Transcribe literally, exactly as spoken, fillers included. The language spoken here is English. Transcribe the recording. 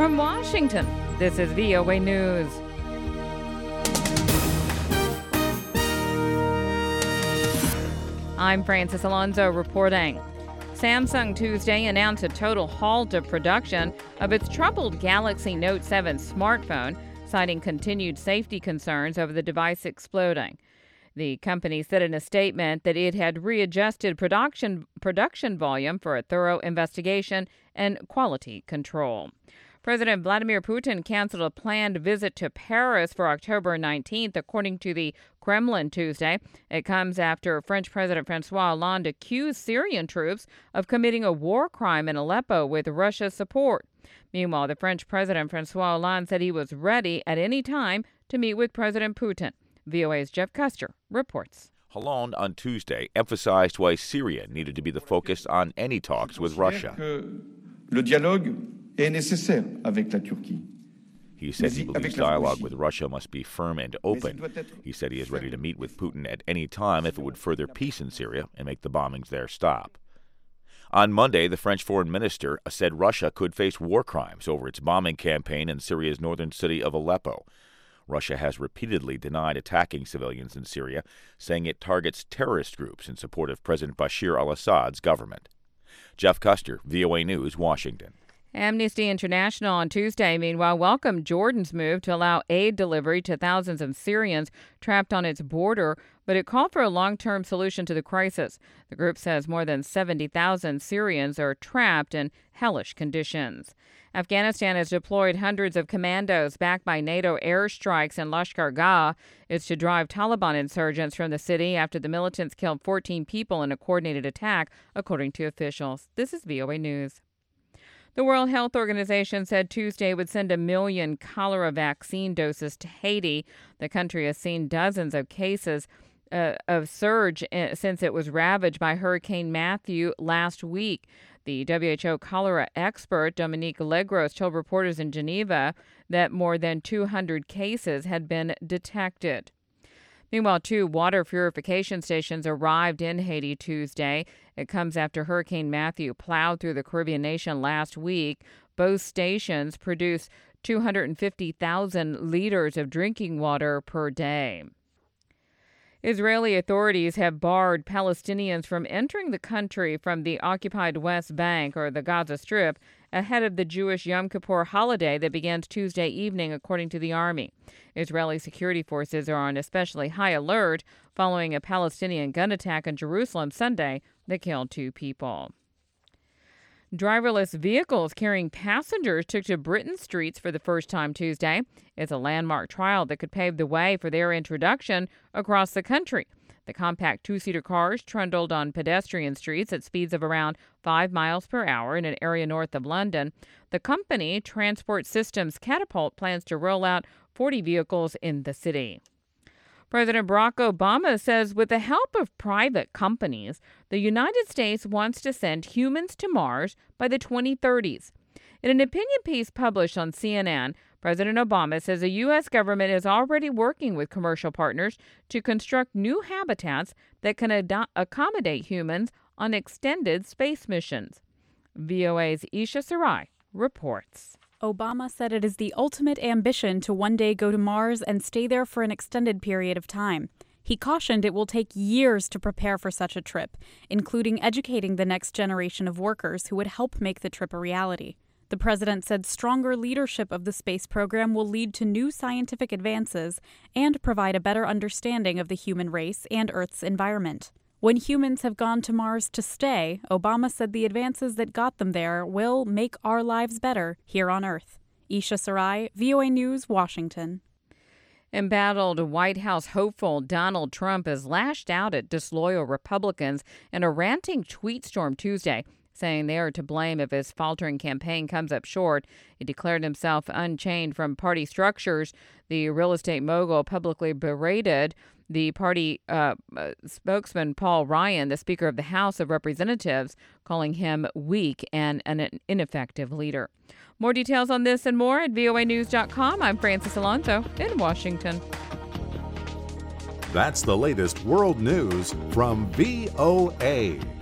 From Washington, this is V O A News. I'm Francis Alonso reporting. Samsung Tuesday announced a total halt of production of its troubled Galaxy Note seven smartphone, citing continued safety concerns over the device exploding. The company said in a statement that it had readjusted production production volume for a thorough investigation and quality control. President Vladimir Putin canceled a planned visit to Paris for October nineteenth, according to the Kremlin Tuesday. It comes after French President François Hollande accused Syrian troops of committing a war crime in Aleppo with Russia's support. Meanwhile, the French President François Hollande said he was ready at any time to meet with President Putin. V O A's Jeff Custer reports. Hollande on Tuesday emphasized why Syria needed to be the focus on any talks with Russia. Le dialogue est nécessaire avec la Turquie. He said he believes dialogue with Russia must be firm and open. He said he is ready to meet with Putin at any time if it would further peace in Syria and make the bombings there stop. On Monday, the French foreign minister said Russia could face war crimes over its bombing campaign in Syria's northern city of Aleppo. Russia has repeatedly denied attacking civilians in Syria, saying it targets terrorist groups in support of President Bashar al-Assad's government. Jeff Custer, V O A News, Washington. Amnesty International on Tuesday, meanwhile, welcomed Jordan's move to allow aid delivery to thousands of Syrians trapped on its border, but it called for a long-term solution to the crisis. The group says more than seventy thousand Syrians are trapped in hellish conditions. Afghanistan has deployed hundreds of commandos backed by NATO airstrikes in Lashkar-Gah. It's to drive Taliban insurgents from the city after the militants killed fourteen people in a coordinated attack, according to officials. This is V O A News. The World Health Organization said Tuesday would send a million cholera vaccine doses to Haiti. The country has seen dozens of cases uh, of surge uh, since it was ravaged by Hurricane Matthew last week. The W H O cholera expert, Dominique Legros, told reporters in Geneva that more than two hundred cases had been detected. Meanwhile, two water purification stations arrived in Haiti Tuesday. It comes after Hurricane Matthew plowed through the Caribbean nation last week. Both stations produce two hundred fifty thousand liters of drinking water per day. Israeli authorities have barred Palestinians from entering the country from the occupied West Bank or the Gaza Strip ahead of the Jewish Yom Kippur holiday that begins Tuesday evening, according to the army. Israeli security forces are on especially high alert following a Palestinian gun attack in Jerusalem Sunday that killed two people. Driverless vehicles carrying passengers took to Britain's streets for the first time Tuesday. It's a landmark trial that could pave the way for their introduction across the country. The compact two-seater cars trundled on pedestrian streets at speeds of around five miles per hour in an area north of London. The company, Transport Systems Catapult, plans to roll out forty vehicles in the city. President Barack Obama says with the help of private companies, the United States wants to send humans to Mars by the twenty thirties. In an opinion piece published on C N N, President Obama says the U S government is already working with commercial partners to construct new habitats that can ad- accommodate humans on extended space missions. V O A's Isha Sarai reports. Obama said it is the ultimate ambition to one day go to Mars and stay there for an extended period of time. He cautioned it will take years to prepare for such a trip, including educating the next generation of workers who would help make the trip a reality. The president said stronger leadership of the space program will lead to new scientific advances and provide a better understanding of the human race and Earth's environment. When humans have gone to Mars to stay, Obama said the advances that got them there will make our lives better here on Earth. Isha Sarai, V O A News, Washington. Embattled White House hopeful Donald Trump has lashed out at disloyal Republicans in a ranting tweet storm Tuesday, saying they are to blame if his faltering campaign comes up short. He declared himself unchained from party structures. The real estate mogul publicly berated the party uh, uh, spokesman Paul Ryan, the Speaker of the House of Representatives, calling him weak and an ineffective leader. More details on this and more at V O A news dot com. I'm Francis Alonso in Washington. That's the latest world news from V O A.